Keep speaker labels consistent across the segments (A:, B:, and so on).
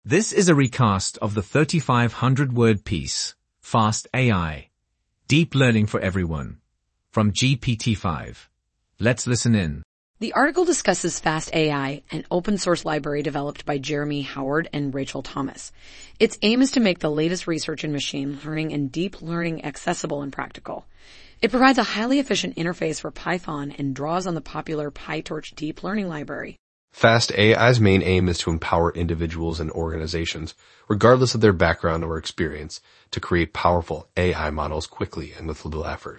A: This is a recast of the 3,500-word piece, Fast AI, Deep Learning for Everyone, from GPT-5. Let's listen in.
B: The article discusses Fast AI, an open-source library developed by Jeremy Howard and Rachel Thomas. Its aim is to make the latest research in machine learning and deep learning accessible and practical. It provides a highly efficient interface for Python and draws on the popular PyTorch deep learning library.
C: Fast AI's main aim is to empower individuals and organizations, regardless of their background or experience, to create powerful AI models quickly and with little effort.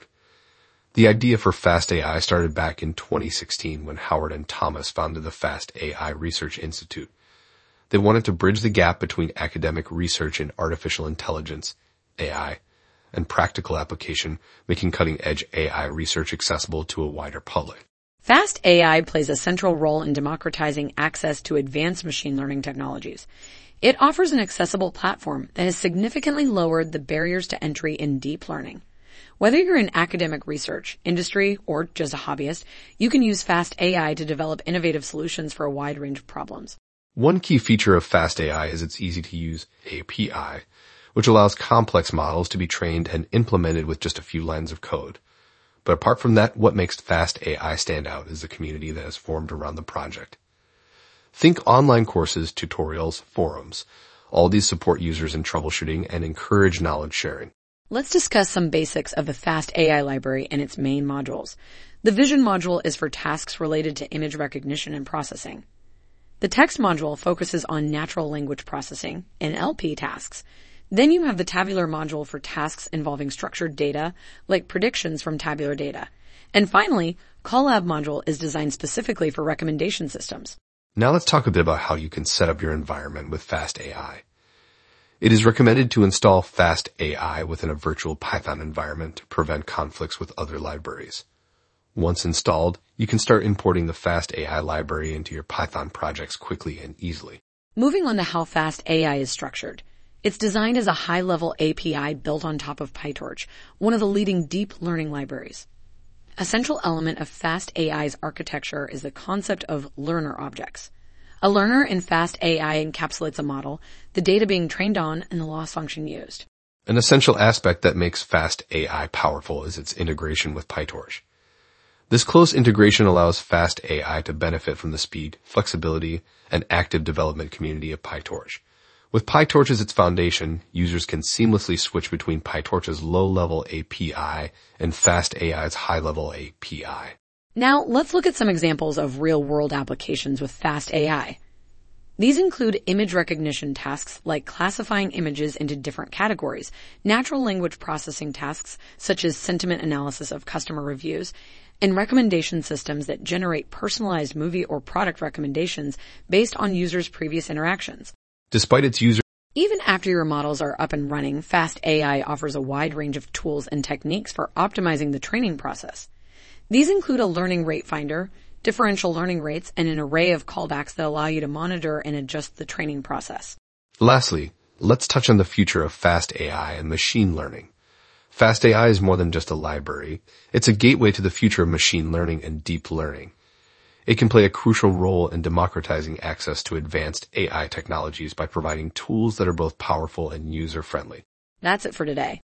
C: The idea for Fast AI started back in 2016 when Howard and Thomas founded the Fast AI Research Institute. They wanted to bridge the gap between academic research in artificial intelligence, AI, and practical application, making cutting-edge AI research accessible to a wider public.
B: Fast AI plays a central role in democratizing access to advanced machine learning technologies. It offers an accessible platform that has significantly lowered the barriers to entry in deep learning. Whether you're in academic research, industry, or just a hobbyist, you can use Fast AI to develop innovative solutions for a wide range of problems.
C: One key feature of Fast AI is its easy-to-use API, which allows complex models to be trained and implemented with just a few lines of code. But apart from that, what makes Fast AI stand out is the community that has formed around the project. Think online courses, tutorials, forums. All these support users in troubleshooting and encourage knowledge sharing.
B: Let's discuss some basics of the Fast AI library and its main modules. The Vision module is for tasks related to image recognition and processing. The Text module focuses on natural language processing, NLP tasks. Then you have the Tabular module for tasks involving structured data, like predictions from tabular data. And finally, Colab module is designed specifically for recommendation systems.
C: Now let's talk a bit about how you can set up your environment with Fast AI. It is recommended to install Fast AI within a virtual Python environment to prevent conflicts with other libraries. Once installed, you can start importing the Fast AI library into your Python projects quickly and easily.
B: Moving on to how Fast AI is structured. It's designed as a high-level API built on top of PyTorch, one of the leading deep learning libraries. A central element of Fast AI's architecture is the concept of learner objects. A learner in Fast AI encapsulates a model, the data being trained on, and the loss function used.
C: An essential aspect that makes Fast AI powerful is its integration with PyTorch. This close integration allows Fast AI to benefit from the speed, flexibility, and active development community of PyTorch. With PyTorch as its foundation, users can seamlessly switch between PyTorch's low-level API and Fast AI's high-level API.
B: Now, let's look at some examples of real-world applications with Fast AI. These include image recognition tasks like classifying images into different categories, natural language processing tasks such as sentiment analysis of customer reviews, and recommendation systems that generate personalized movie or product recommendations based on users' previous interactions.
C: Despite its user
B: Even after your models are up and running, Fast AI offers a wide range of tools and techniques for optimizing the training process. These include a learning rate finder, differential learning rates, and an array of callbacks that allow you to monitor and adjust the training process.
C: Lastly, let's touch on the future of Fast AI and machine learning. Fast AI is more than just a library. It's a gateway to the future of machine learning and deep learning. It can play a crucial role in democratizing access to advanced AI technologies by providing tools that are both powerful and user-friendly.
B: That's it for today.